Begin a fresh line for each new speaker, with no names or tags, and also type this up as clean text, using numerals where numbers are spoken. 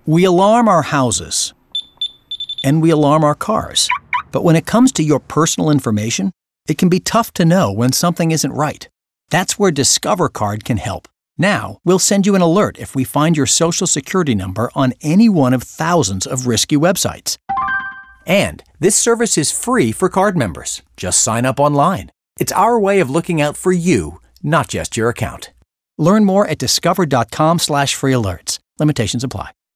We alarm our houses, and we alarm our cars. But when it comes to your personal information, it can be tough to know when something isn't right. That's where Discover Card can help. Now, we'll send you an alert if we find your Social Security number on any one of thousands of risky websites. And this service is free for card members. Just sign up online. It's our way of looking out for you, not just your account. Learn more at discover.com/free alerts. Limitations apply.